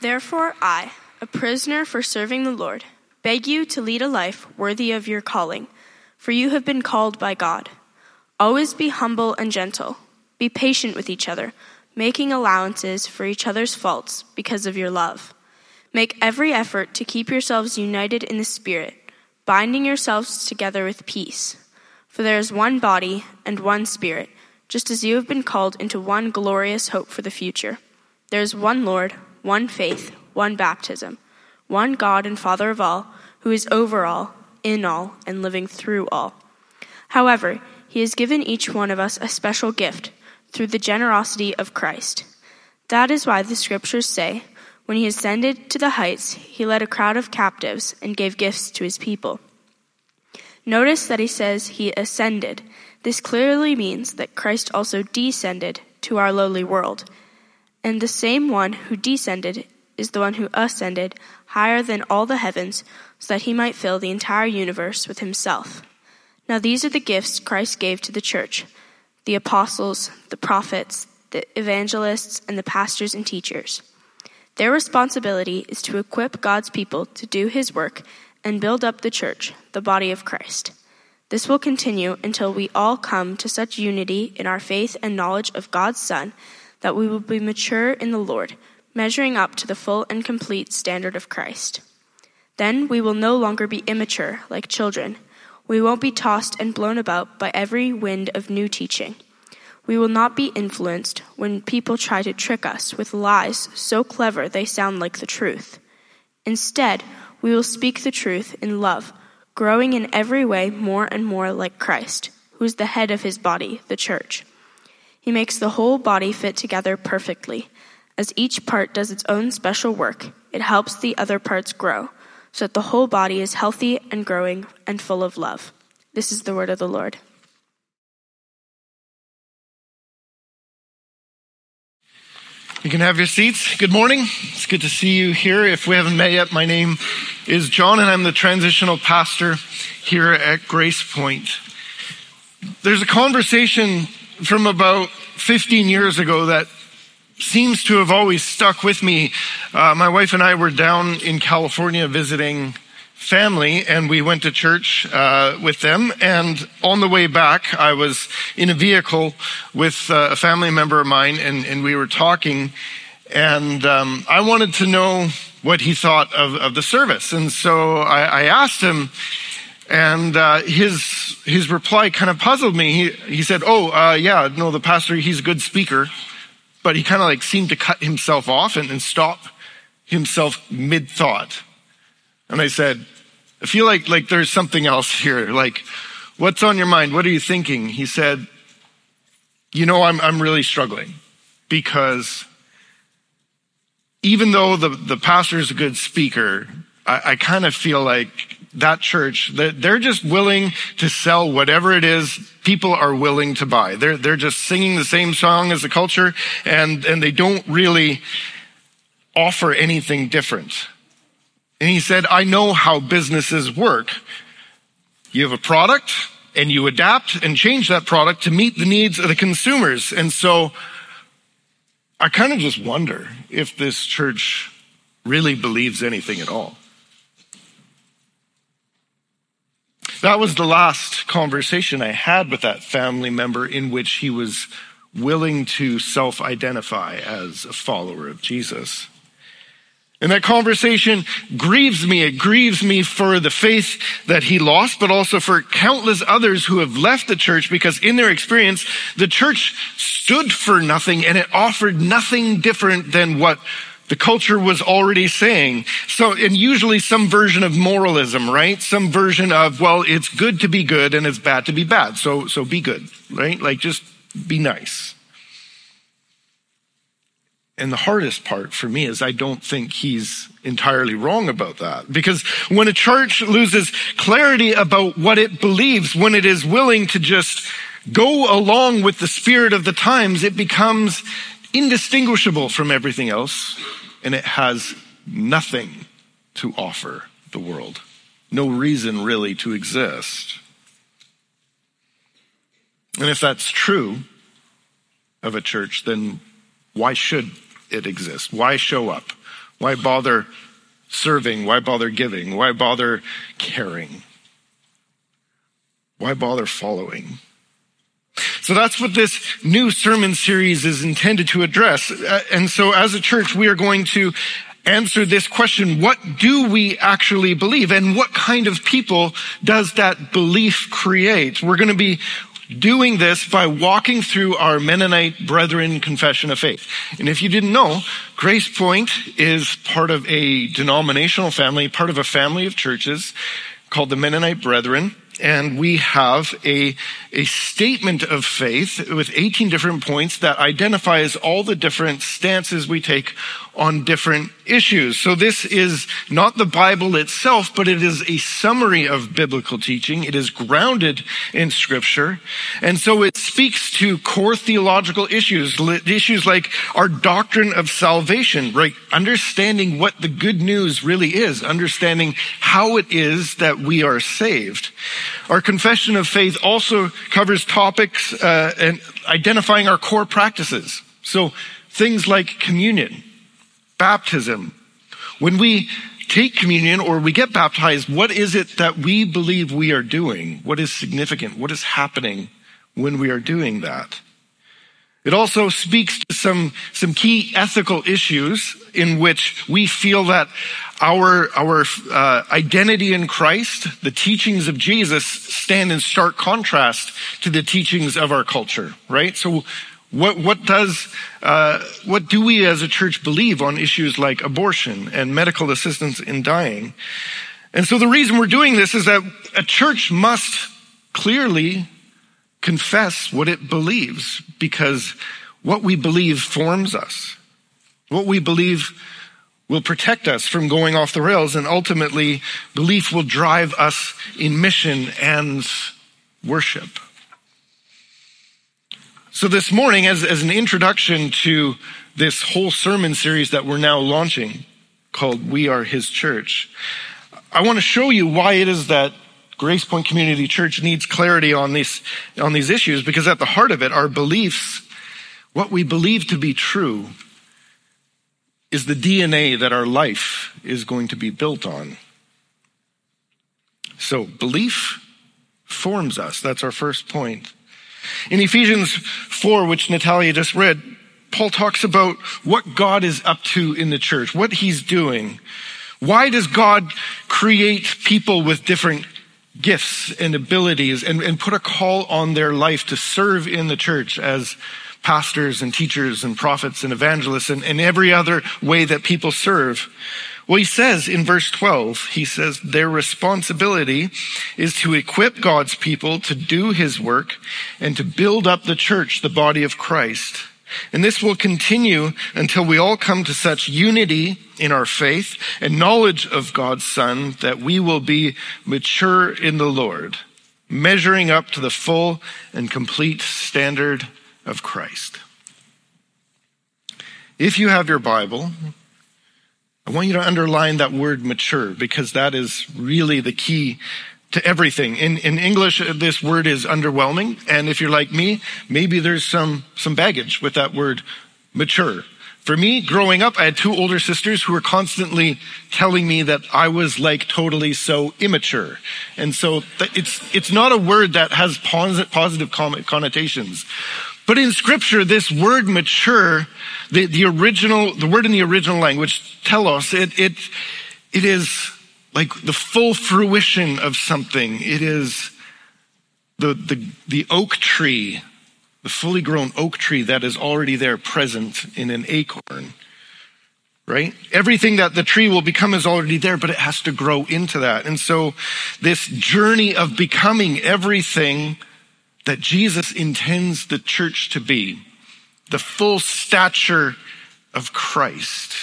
Therefore I, a prisoner for serving the Lord, beg you to lead a life worthy of your calling, for you have been called by God. Always be humble and gentle. Be patient with each other, making allowances for each other's faults because of your love. Make every effort to keep yourselves united in the Spirit, binding yourselves together with peace. For there is one body and one Spirit, just as you have been called into one glorious hope for the future. There is one Lord, one faith, one baptism, one God and Father of all, who is over all, in all, and living through all. However, he has given each one of us a special gift through the generosity of Christ. That is why the scriptures say, when he ascended to the heights, he led a crowd of captives and gave gifts to his people. Notice that he says he ascended. This clearly means that Christ also descended to our lowly world. And the same one who descended is the one who ascended higher than all the heavens, so that he might fill the entire universe with himself. Now these are the gifts Christ gave to the church: the apostles, the prophets, the evangelists, and the pastors and teachers. Their responsibility is to equip God's people to do his work and build up the church, the body of Christ. This will continue until we all come to such unity in our faith and knowledge of God's Son that we will be mature in the Lord, measuring up to the full and complete standard of Christ. Then we will no longer be immature like children. We won't be tossed and blown about by every wind of new teaching. We will not be influenced when people try to trick us with lies so clever they sound like the truth. Instead, we will speak the truth in love, growing in every way more and more like Christ, who is the head of his body, the church. He makes the whole body fit together perfectly. As each part does its own special work, it helps the other parts grow, so that the whole body is healthy and growing and full of love. This is the word of the Lord. You can have your seats. Good morning. It's good to see you here. If we haven't met yet, my name is John, and I'm the transitional pastor here at Grace Point. There's a conversation from about 15 years ago that seems to have always stuck with me. My wife and I were down in California visiting family, and we went to church with them. And on the way back, I was in a vehicle with a family member of mine, and we were talking. And I wanted to know what he thought of the service. And so I asked him, and his reply kind of puzzled me. He said, the pastor, he's a good speaker. But he kind of seemed to cut himself off and stop himself mid-thought. And I said, I feel like there's something else here. What's on your mind? What are you thinking? He said, I'm really struggling, because even though the pastor is a good speaker, I kind of feel like that church, they're just willing to sell whatever it is people are willing to buy. They're just singing the same song as the culture, and they don't really offer anything different. And he said, I know how businesses work. You have a product, and you adapt and change that product to meet the needs of the consumers. And so I kind of just wonder if this church really believes anything at all. That was the last conversation I had with that family member in which he was willing to self-identify as a follower of Jesus. And that conversation grieves me. It grieves me for the faith that he lost, but also for countless others who have left the church because in their experience, the church stood for nothing and it offered nothing different than what the culture was already saying. So, and usually some version of moralism, right? Some version of, well, it's good to be good and it's bad to be bad. So be good, right? Just be nice. And the hardest part for me is I don't think he's entirely wrong about that. Because when a church loses clarity about what it believes, when it is willing to just go along with the spirit of the times, it becomes indistinguishable from everything else, and it has nothing to offer the world. No reason really to exist. And if that's true of a church, then why should it exist? Why show up? Why bother serving? Why bother giving? Why bother caring? Why bother following? So that's what this new sermon series is intended to address. And so as a church, we are going to answer this question: what do we actually believe? And what kind of people does that belief create? We're going to be doing this by walking through our Mennonite Brethren Confession of Faith. And if you didn't know, Grace Point is part of a denominational family, part of a family of churches called the Mennonite Brethren. And we have a statement of faith with 18 different points that identifies all the different stances we take on different issues. So this is not the Bible itself, but it is a summary of biblical teaching. It is grounded in Scripture. And so it speaks to core theological issues like our doctrine of salvation, right? Understanding what the good news really is, understanding how it is that we are saved. Our confession of faith also covers topics and identifying our core practices. So things like communion, baptism. When we take communion or we get baptized, what is it that we believe we are doing? What is significant? What is happening when we are doing that? It also speaks to some key ethical issues in which we feel that our identity in Christ, the teachings of Jesus, stand in stark contrast to the teachings of our culture, right? So what do we as a church believe on issues like abortion and medical assistance in dying? And so the reason we're doing this is that a church must clearly confess what it believes, because what we believe forms us. What we believe will protect us from going off the rails, and ultimately belief will drive us in mission and worship. So this morning, as an introduction to this whole sermon series that we're now launching called We Are His Church, I want to show you why it is that Grace Point Community Church needs clarity on these issues, because at the heart of it, our beliefs, what we believe to be true, is the DNA that our life is going to be built on. So belief forms us. That's our first point. In Ephesians 4, which Natalia just read, Paul talks about what God is up to in the church, what he's doing. Why does God create people with different gifts and abilities and put a call on their life to serve in the church as pastors and teachers and prophets and evangelists and every other way that people serve? Well, he says in verse 12, he says their responsibility is to equip God's people to do his work and to build up the church, the body of Christ. And this will continue until we all come to such unity in our faith and knowledge of God's Son that we will be mature in the Lord, measuring up to the full and complete standard of Christ. If you have your Bible, I want you to underline that word mature, because that is really the key to everything. In English, this word is underwhelming. And if you're like me, maybe there's some baggage with that word mature. For me, growing up, I had two older sisters who were constantly telling me that I was like totally so immature. And so it's not a word that has positive connotations. But in Scripture, this word mature, the word in the original language, telos, it is like the full fruition of something. It is the oak tree, the fully grown oak tree that is already there, present in an acorn, right? Everything that the tree will become is already there, but it has to grow into that. And so this journey of becoming everything that Jesus intends the church to be, the full stature of Christ,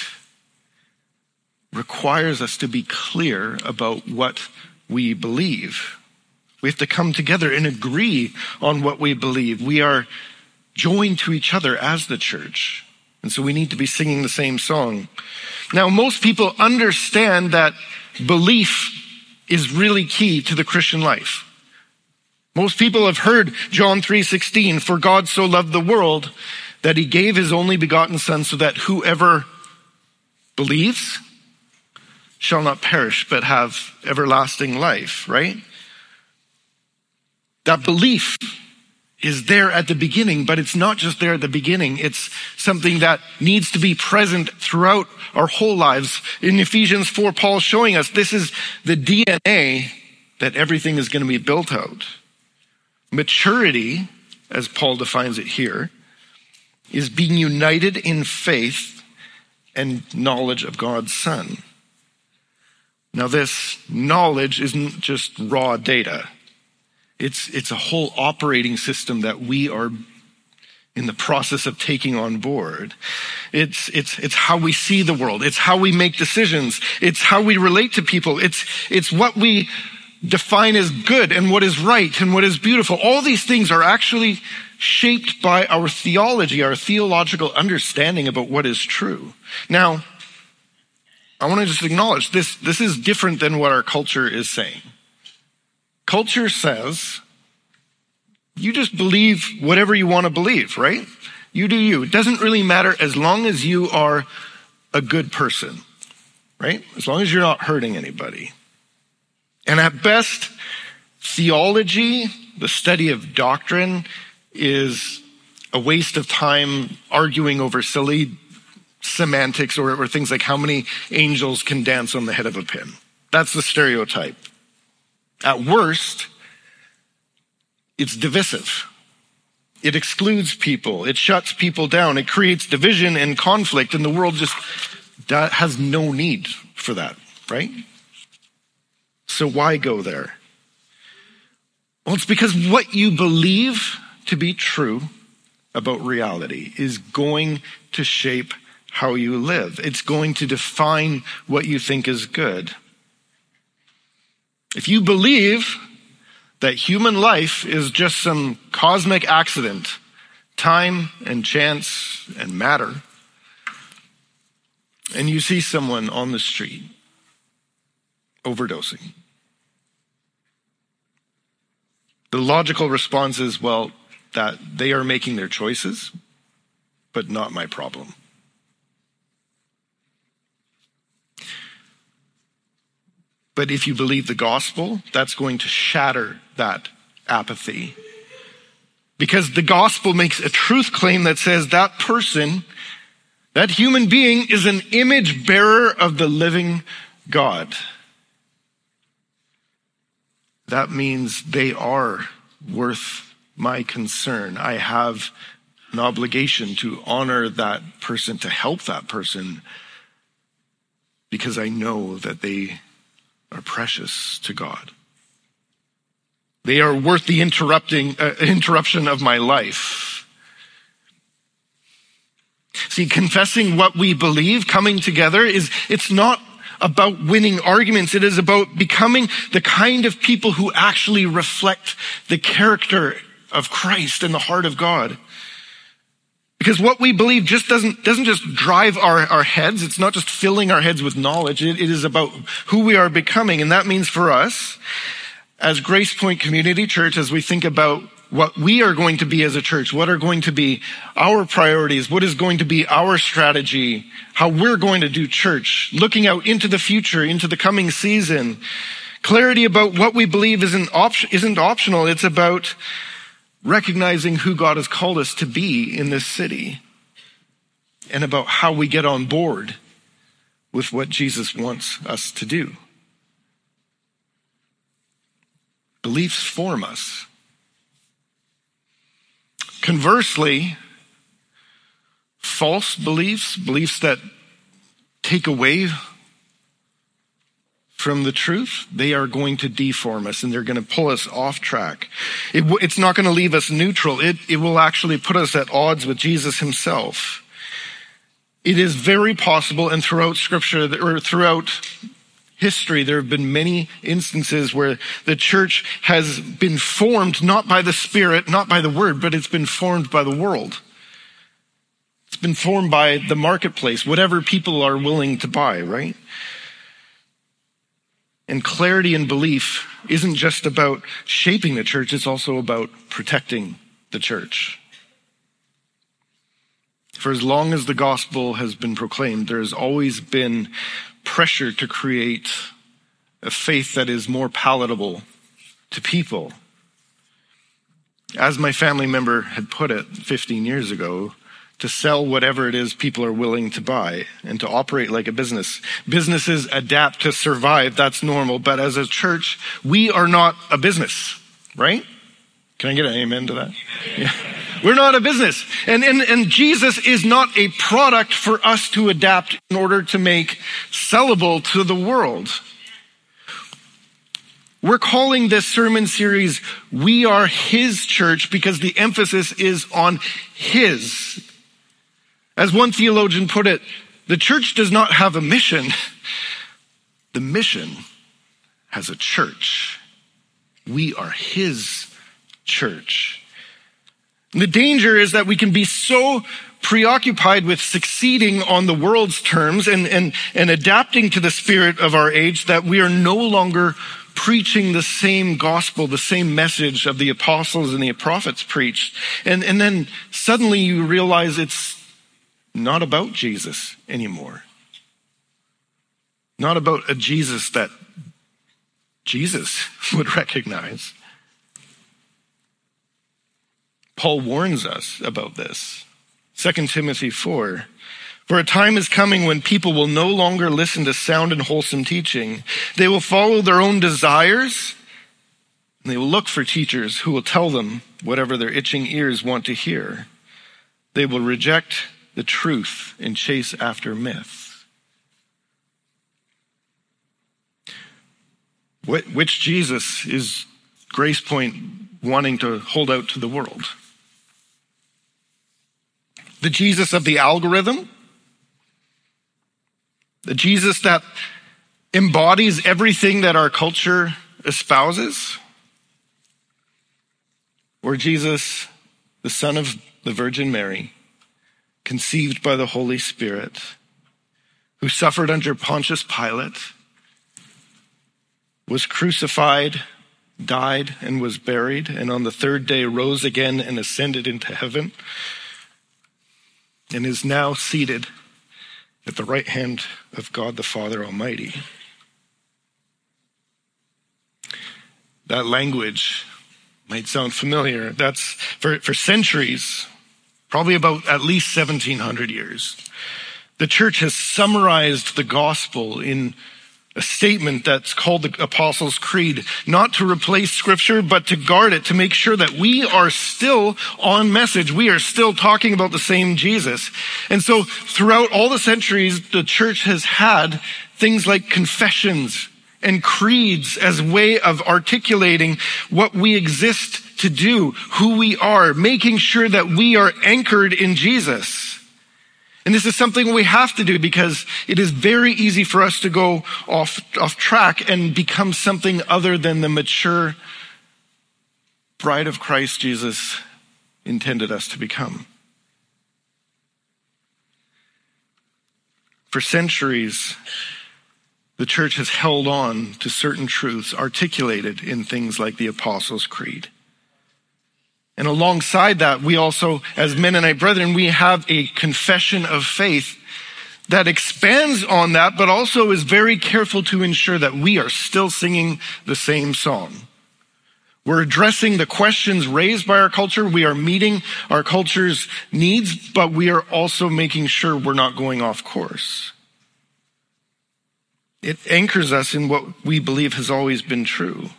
requires us to be clear about what we believe. We have to come together and agree on what we believe. We are joined to each other as the church. And so we need to be singing the same song. Now, most people understand that belief is really key to the Christian life. Most people have heard John 3:16, for God so loved the world that he gave his only begotten Son so that whoever believes shall not perish, but have everlasting life, right? That belief is there at the beginning, but it's not just there at the beginning. It's something that needs to be present throughout our whole lives. In Ephesians 4, Paul's showing us this is the DNA that everything is going to be built out. Maturity, as Paul defines it here, is being united in faith and knowledge of God's Son. Now, this knowledge isn't just raw data. It's a whole operating system that we are in the process of taking on board. It's how we see the world. It's how we make decisions. It's how we relate to people. It's what we define as good and what is right and what is beautiful. All these things are actually shaped by our theology, our theological understanding about what is true. Now, I want to just acknowledge this is different than what our culture is saying. Culture says, you just believe whatever you want to believe, right? You do you. It doesn't really matter as long as you are a good person, right? As long as you're not hurting anybody. And at best, theology, the study of doctrine, is a waste of time arguing over silly semantics or things like how many angels can dance on the head of a pin. That's the stereotype. At worst, it's divisive. It excludes people. It shuts people down. It creates division and conflict, and the world just has no need for that, right? So why go there? Well, it's because what you believe to be true about reality is going to shape how you live. It's going to define what you think is good. If you believe that human life is just some cosmic accident, time and chance and matter, and you see someone on the street overdosing, the logical response is, well, that they are making their choices, but not my problem. But if you believe the gospel, that's going to shatter that apathy. Because the gospel makes a truth claim that says that person, that human being, is an image bearer of the living God. That means they are worth my concern. I have an obligation to honor that person, to help that person, because I know that they are precious to God. They are worth the interruption of my life. See, confessing what we believe, coming together, it's not about winning arguments. It is about becoming the kind of people who actually reflect the character of Christ and the heart of God. Because what we believe just doesn't just drive our heads. It's not just filling our heads with knowledge. It is about who we are becoming. And that means for us, as Grace Point Community Church, as we think about what we are going to be as a church, what are going to be our priorities, what is going to be our strategy, how we're going to do church, looking out into the future, into the coming season. Clarity about what we believe isn't optional. It's about recognizing who God has called us to be in this city and about how we get on board with what Jesus wants us to do. Beliefs form us. Conversely, false beliefs that take away from the truth, they are going to deform us and they're going to pull us off track. It's not going to leave us neutral. It will actually put us at odds with Jesus himself. It is very possible, and throughout Scripture or throughout history, there have been many instances where the church has been formed not by the Spirit, not by the Word, but it's been formed by the world. It's been formed by the marketplace, whatever people are willing to buy, right? And clarity in belief isn't just about shaping the church, it's also about protecting the church. For as long as the gospel has been proclaimed, there has always been pressure to create a faith that is more palatable to people. As my family member had put it 15 years ago, to sell whatever it is people are willing to buy and to operate like a business. Businesses adapt to survive, that's normal. But as a church, we are not a business, right? Can I get an amen to that? Yeah. We're not a business. And Jesus is not a product for us to adapt in order to make sellable to the world. We're calling this sermon series, We Are His Church, because the emphasis is on His. As one theologian put it, the church does not have a mission. The mission has a church. We are His church. And the danger is that we can be so preoccupied with succeeding on the world's terms and adapting to the spirit of our age that we are no longer preaching the same gospel, the same message of the apostles and the prophets preached. And then suddenly you realize it's not about Jesus anymore. Not about a Jesus that Jesus would recognize. Paul warns us about this. 2 Timothy 4. For a time is coming when people will no longer listen to sound and wholesome teaching. They will follow their own desires, and they will look for teachers who will tell them whatever their itching ears want to hear. They will reject the truth and chase after myth. Which Jesus is Grace Point wanting to hold out to the world? The Jesus of the algorithm? The Jesus that embodies everything that our culture espouses? Or Jesus, the Son of the Virgin Mary, conceived by the Holy Spirit, who suffered under Pontius Pilate, was crucified, died, and was buried, and on the third day rose again and ascended into heaven, and is now seated at the right hand of God the Father Almighty. That language might sound familiar. That's for centuries, probably about at least 1700 years. The church has summarized the gospel in a statement that's called the Apostles' Creed, not to replace Scripture, but to guard it, to make sure that we are still on message. We are still talking about the same Jesus. And so throughout all the centuries, the church has had things like confessions and creeds as a way of articulating what we exist to do, who we are, making sure that we are anchored in Jesus. And this is something we have to do because it is very easy for us to go off track and become something other than the mature bride of Christ Jesus intended us to become. For centuries, the church has held on to certain truths articulated in things like the Apostles' Creed. And alongside that, we also, as Mennonite brethren, we have a confession of faith that expands on that, but also is very careful to ensure that we are still singing the same song. We're addressing the questions raised by our culture. We are meeting our culture's needs, but we are also making sure we're not going off course. It anchors us in what we believe has always been true.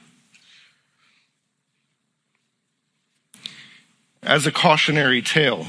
As a cautionary tale,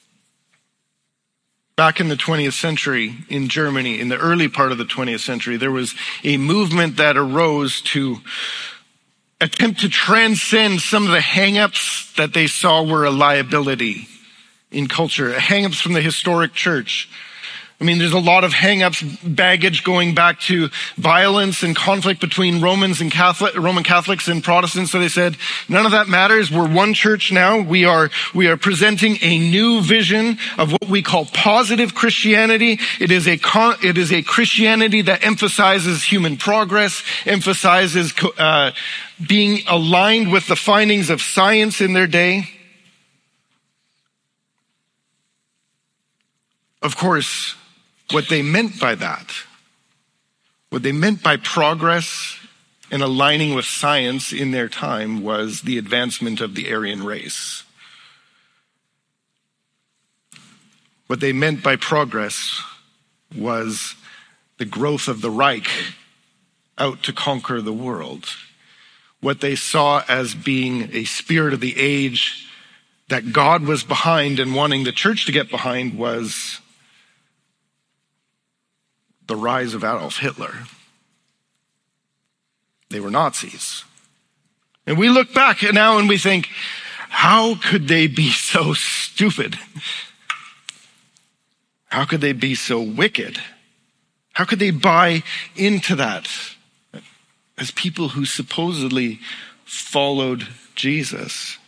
back in the 20th century in Germany, in the early part of the 20th century, there was a movement that arose to attempt to transcend some of the hang-ups that they saw were a liability in culture, hang-ups from the historic church. I mean, there's a lot of hang-ups, baggage going back to violence and conflict between Roman Catholics and Protestants. So they said, none of that matters. We're one church now. We are presenting a new vision of what we call positive Christianity. It is a Christianity that emphasizes human progress, emphasizes being aligned with the findings of science in their day. Of course, what they meant by that, what they meant by progress and aligning with science in their time, was the advancement of the Aryan race. What they meant by progress was the growth of the Reich out to conquer the world. What they saw as being a spirit of the age that God was behind and wanting the church to get behind was the rise of Adolf Hitler. They were Nazis. And we look back now and we think, how could they be so stupid? How could they be so wicked? How could they buy into that as people who supposedly followed Jesus?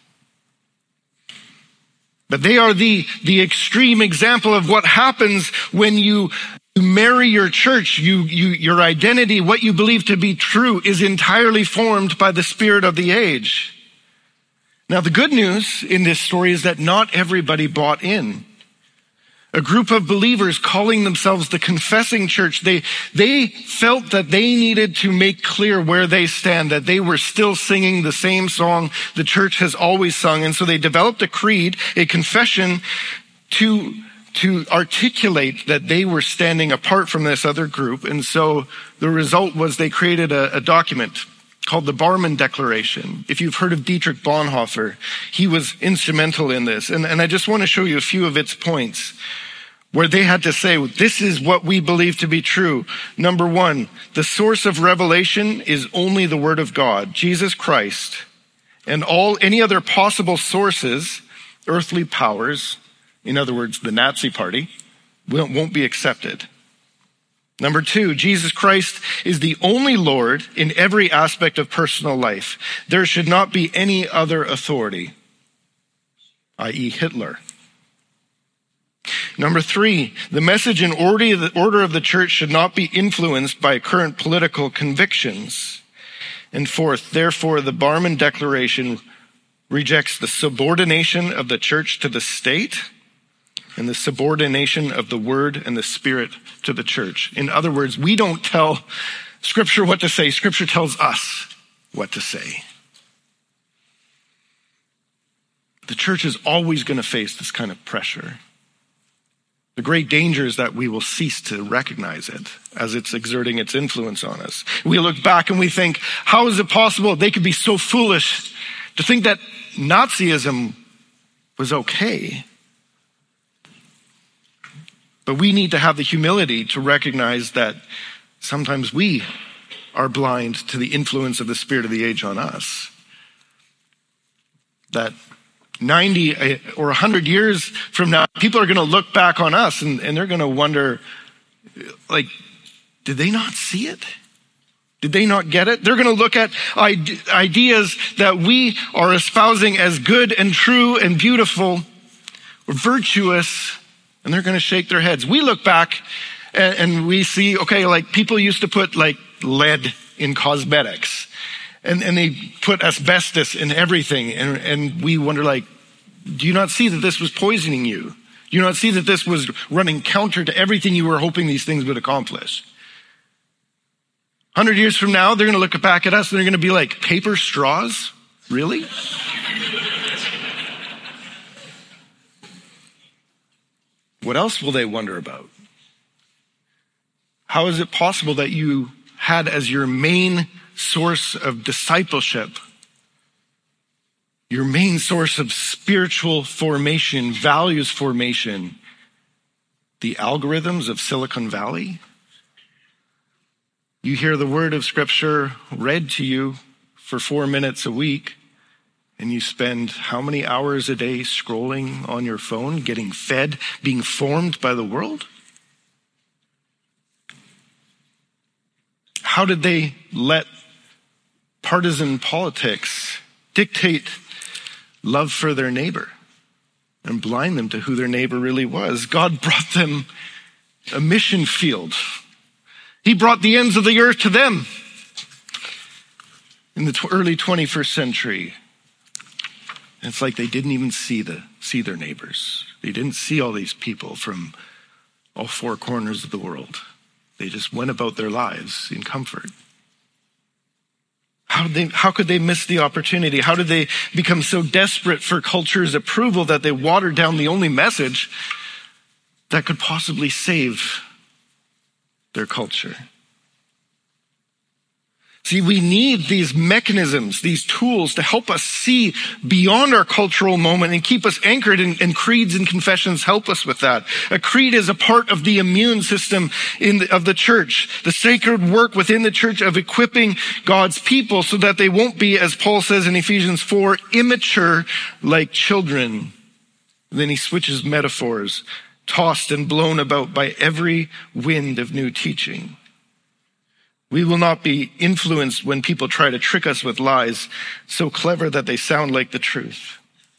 But they are the extreme example of what happens when you marry your church. Your identity, what you believe to be true, is entirely formed by the spirit of the age. Now, the good news in this story is that not everybody bought in. A group of believers calling themselves the Confessing Church, they felt that they needed to make clear where they stand, that they were still singing the same song the church has always sung. And so they developed a creed, a confession, to articulate that they were standing apart from this other group. And so the result was they created a document called the Barmen Declaration. If you've heard of Dietrich Bonhoeffer, he was instrumental in this. And I just want to show you a few of its points where they had to say, this is what we believe to be true. Number one, the source of revelation is only the Word of God, Jesus Christ, and any other possible sources, earthly powers, in other words, the Nazi Party, won't be accepted. Number two, Jesus Christ is the only Lord in every aspect of personal life. There should not be any other authority, i.e. Hitler. Number three, the message and order of the church should not be influenced by current political convictions. And fourth, therefore, the Barmen Declaration rejects the subordination of the church to the state and the subordination of the Word and the Spirit to the church. In other words, we don't tell Scripture what to say. Scripture tells us what to say. The church is always going to face this kind of pressure. The great danger is that we will cease to recognize it as it's exerting its influence on us. We look back and we think, how is it possible they could be so foolish to think that Nazism was okay? But we need to have the humility to recognize that sometimes we are blind to the influence of the spirit of the age on us. That 90 or 100 years from now, people are going to look back on us and they're going to wonder, like, did they not see it? Did they not get it? They're going to look at ideas that we are espousing as good and true and beautiful or virtuous, and they're going to shake their heads. We look back and we see, okay, like people used to put like lead in cosmetics and they put asbestos in everything. And we wonder, like, do you not see that this was poisoning you? Do you not see that this was running counter to everything you were hoping these things would accomplish? 100 years from now, they're going to look back at us and they're going to be like, paper straws? Really? What else will they wonder about? How is it possible that you had as your main source of discipleship, your main source of spiritual formation, values formation, the algorithms of Silicon Valley? You hear the word of Scripture read to you for 4 minutes a week, and you spend how many hours a day scrolling on your phone, getting fed, being formed by the world? How did they let partisan politics dictate love for their neighbor and blind them to who their neighbor really was? God brought them a mission field. He brought the ends of the earth to them in the early 21st century. And it's like they didn't even see their neighbors. They didn't see all these people from all four corners of the world. They just went about their lives in comfort. How could they miss the opportunity? How did they become so desperate for culture's approval that they watered down the only message that could possibly save their culture? See, we need these mechanisms, these tools to help us see beyond our cultural moment and keep us anchored, and creeds and confessions help us with that. A creed is a part of the immune system of the church, the sacred work within the church of equipping God's people so that they won't be, as Paul says in Ephesians 4, immature like children. And then he switches metaphors, tossed and blown about by every wind of new teaching. We will not be influenced when people try to trick us with lies so clever that they sound like the truth.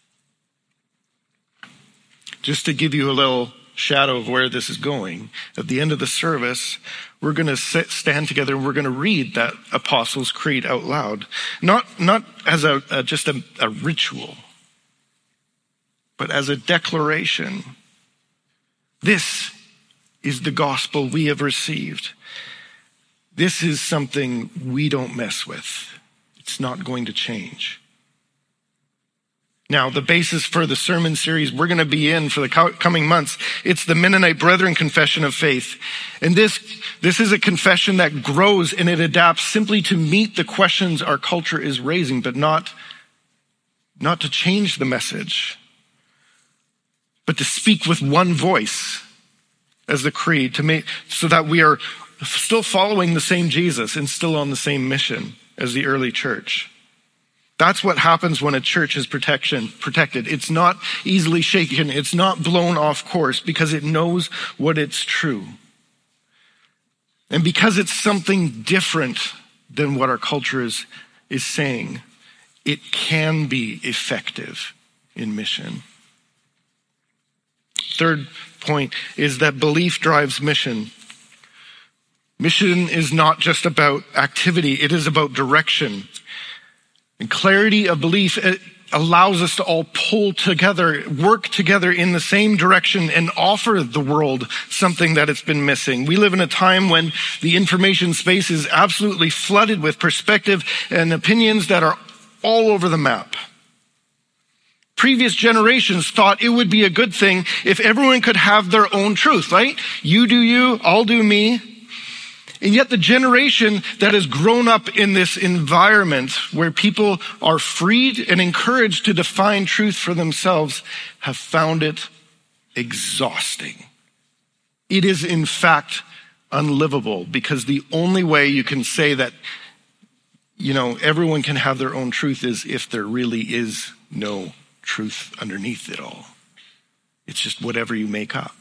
Just to give you a little shadow of where this is going, at the end of the service, we're going to stand together and we're going to read that Apostles' Creed out loud. Not as just a ritual, but as a declaration. This is the gospel we have received. This is something we don't mess with. It's not going to change. Now, the basis for the sermon series we're going to be in for the coming months, it's the Mennonite Brethren Confession of Faith. And this is a confession that grows and it adapts simply to meet the questions our culture is raising, but not to change the message, but to speak with one voice as the creed, so that we are still following the same Jesus and still on the same mission as the early church. That's what happens when a church is protected. It's not easily shaken. It's not blown off course because it knows what it's true. And because it's something different than what our culture is saying, it can be effective in mission. Third point is that belief drives mission. Mission is not just about activity, it is about direction. And clarity of belief allows us to all pull together, work together in the same direction and offer the world something that it's been missing. We live in a time when the information space is absolutely flooded with perspective and opinions that are all over the map. Previous generations thought it would be a good thing if everyone could have their own truth, right? You do you, I'll do me. And yet the generation that has grown up in this environment where people are freed and encouraged to define truth for themselves have found it exhausting. It is in fact unlivable, because the only way you can say that, everyone can have their own truth is if there really is no truth underneath it all. It's just whatever you make up.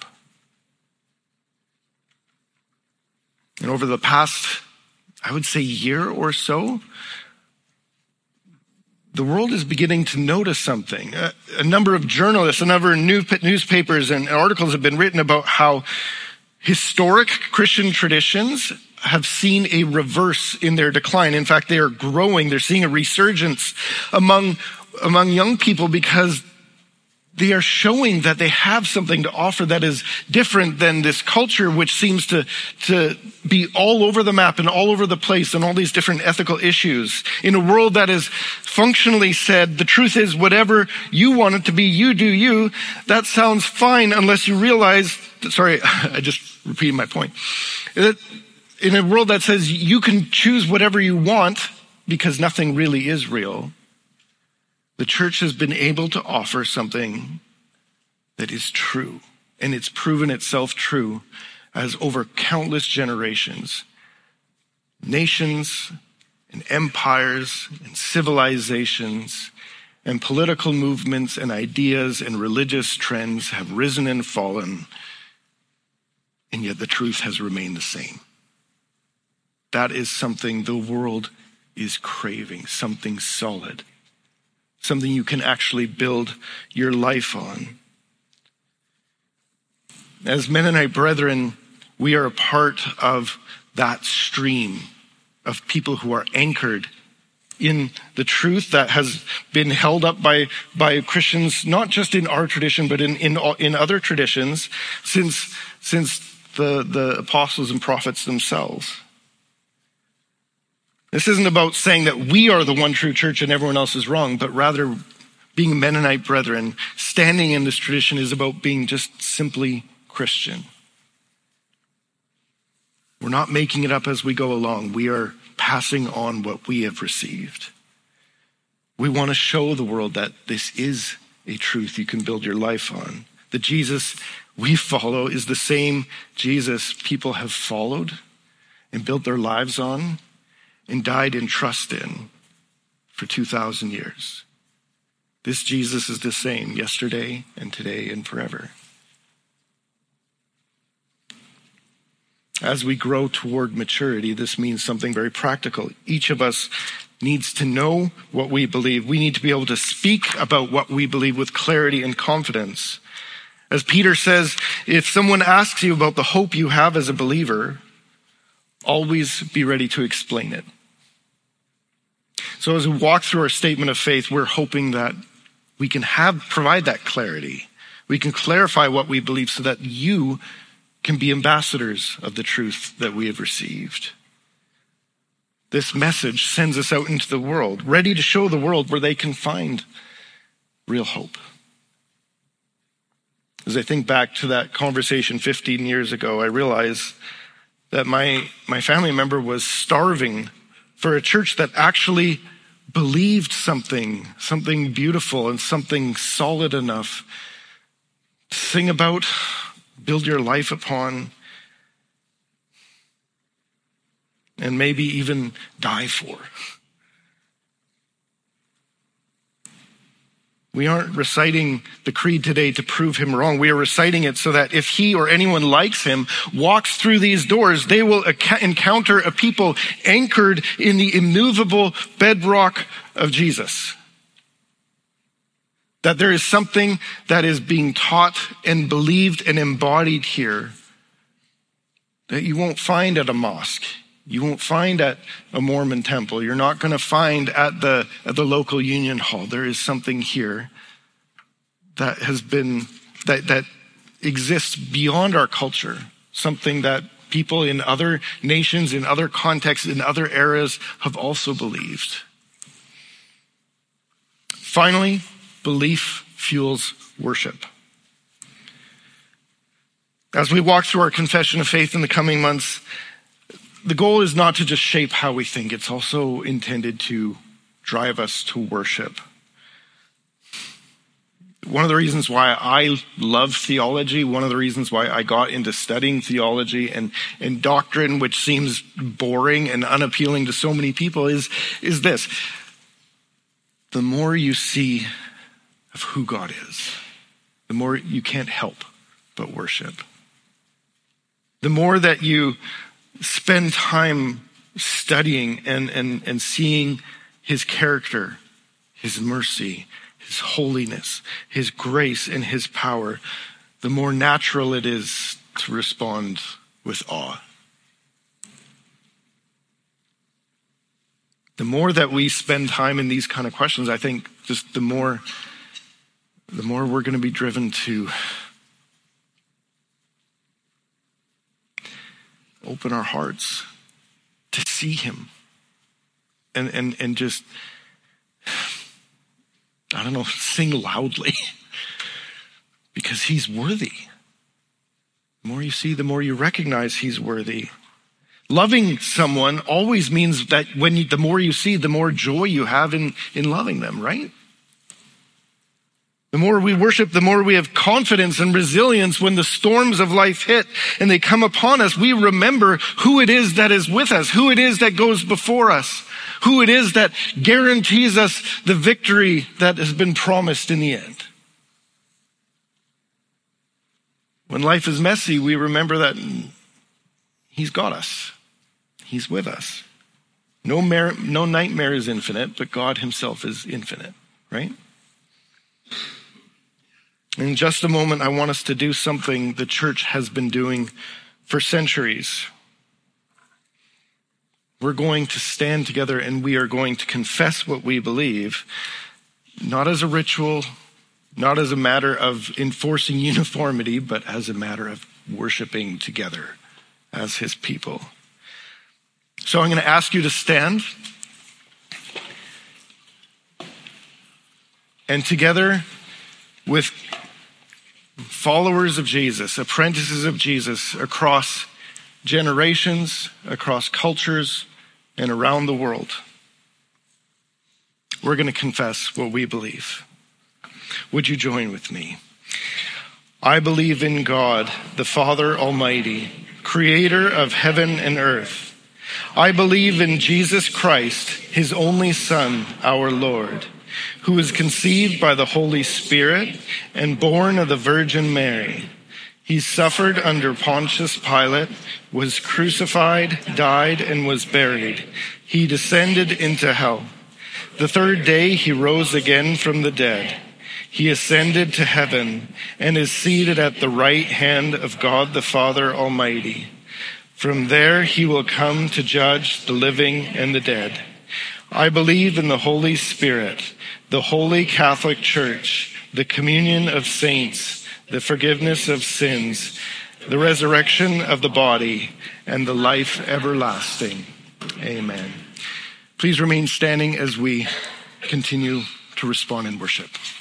And over the past, I would say, year or so, the world is beginning to notice something. A number of journalists, a number of newspapers and articles have been written about how historic Christian traditions have seen a reverse in their decline. In fact, they are growing. They're seeing a resurgence among young people because they are showing that they have something to offer that is different than this culture, which seems to be all over the map and all over the place on all these different ethical issues. In a world that is functionally said, the truth is whatever you want it to be, you do you. That sounds fine unless you realize, I just repeated my point. In a world that says you can choose whatever you want because nothing really is real, the church has been able to offer something that is true, and it's proven itself true as over countless generations, nations and empires and civilizations and political movements and ideas and religious trends have risen and fallen, and yet the truth has remained the same. That is something the world is craving, something solid. Something you can actually build your life on. As Mennonite brethren, we are a part of that stream of people who are anchored in the truth that has been held up by Christians, not just in our tradition, but in other traditions since the apostles and prophets themselves. This isn't about saying that we are the one true church and everyone else is wrong, but rather being Mennonite brethren, standing in this tradition is about being just simply Christian. We're not making it up as we go along. We are passing on what we have received. We want to show the world that this is a truth you can build your life on. The Jesus we follow is the same Jesus people have followed and built their lives on and died in trust in for 2,000 years. This Jesus is the same yesterday and today and forever. As we grow toward maturity, this means something very practical. Each of us needs to know what we believe. We need to be able to speak about what we believe with clarity and confidence. As Peter says, if someone asks you about the hope you have as a believer, always be ready to explain it. So as we walk through our statement of faith, we're hoping that we can provide that clarity. We can clarify what we believe so that you can be ambassadors of the truth that we have received. This message sends us out into the world, ready to show the world where they can find real hope. As I think back to that conversation 15 years ago, I realize that my family member was starving for a church that actually believed something beautiful and something solid enough to sing about, build your life upon, and maybe even die for. We aren't reciting the creed today to prove him wrong. We are reciting it so that if he or anyone likes him walks through these doors, they will encounter a people anchored in the immovable bedrock of Jesus. That there is something that is being taught and believed and embodied here that you won't find at a mosque. You won't find at a Mormon temple. You're not going to find at the local union hall. There is something here that that exists beyond our culture. Something that people in other nations, in other contexts, in other eras have also believed. Finally, belief fuels worship. As we walk through our confession of faith in the coming months, the goal is not to just shape how we think. It's also intended to drive us to worship. One of the reasons why I love theology, one of the reasons why I got into studying theology and doctrine, which seems boring and unappealing to so many people, is this. The more you see of who God is, the more you can't help but worship. The more that you spend time studying and seeing his character, his mercy, his holiness, his grace, and his power, the more natural it is to respond with awe. The more that we spend time in these kind of questions, I think just the more we're going to be driven to open our hearts to see him and just, I don't know, sing loudly because he's worthy. The more you see, the more you recognize he's worthy. Loving someone always means that the more you see, the more joy you have in loving them, right? The more we worship, the more we have confidence and resilience when the storms of life hit and they come upon us. We remember who it is that is with us, who it is that goes before us, who it is that guarantees us the victory that has been promised in the end. When life is messy, we remember that he's got us. He's with us. No nightmare is infinite, but God himself is infinite, right? In just a moment, I want us to do something the church has been doing for centuries. We're going to stand together and we are going to confess what we believe, not as a ritual, not as a matter of enforcing uniformity, but as a matter of worshiping together as his people. So I'm going to ask you to stand. And together with followers of Jesus, apprentices of Jesus across generations, across cultures, and around the world, we're going to confess what we believe. Would you join with me? I believe in God, the Father Almighty, creator of heaven and earth. I believe in Jesus Christ, his only Son, our Lord, who was conceived by the Holy Spirit and born of the Virgin Mary. He suffered under Pontius Pilate, was crucified, died, and was buried. He descended into hell. The third day he rose again from the dead. He ascended to heaven and is seated at the right hand of God the Father Almighty. From there he will come to judge the living and the dead. I believe in the Holy Spirit, the Holy Catholic Church, the communion of saints, the forgiveness of sins, the resurrection of the body, and the life everlasting. Amen. Please remain standing as we continue to respond in worship.